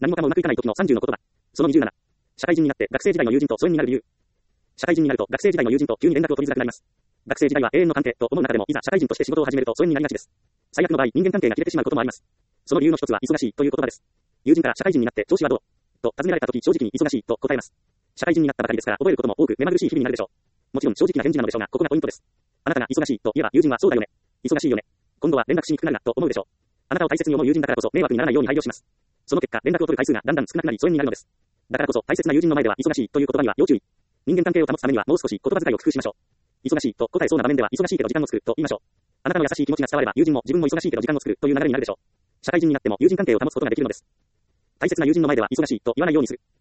何もかもうまくいかない時の30の言葉。その27。社会人になって学生時代の友人と疎遠になる理由。社会人になると学生時代の友人と急に連絡を取りづらくなります。学生時代は永遠の関係と思う中でもいざ社会人として仕事を始めると疎遠になりがちです。最悪の場合、人間関係が切れてしまうこともあります。その理由の一つは忙しいという言葉です。友人から社会人になって調子はどうと尋ねられた時正直に忙しいと答えます。社会人になったばかりですから覚えることも多く目まぐるしい日々になるでしょう。もちろん正直な返事なのでしょうが、ここがポイントです。あなたが忙しいと言えば友人はそうだよね。忙しいよね。今度は連絡しにくくなるなと思うでしょう。あなたを大切に思う友人だからこそ迷惑にならないように配慮します。その結果、連絡を取る回数がだんだん少なくなり疎遠になるのです。だからこそ大切な友人の前では忙しいという言葉には要注意。人間関係を保つためにはもう少し言葉遣いを工夫しましょう。忙しいと答えそうな場面では忙しいけど時間を作ると言いましょう。あなたの優しい気持ちが伝われば友人も自分も忙しいけど時間を作るという流れになるでしょう。社会人になっても友人関係を保つことができるのです。大切な友人の前では忙しいと言わないようにする。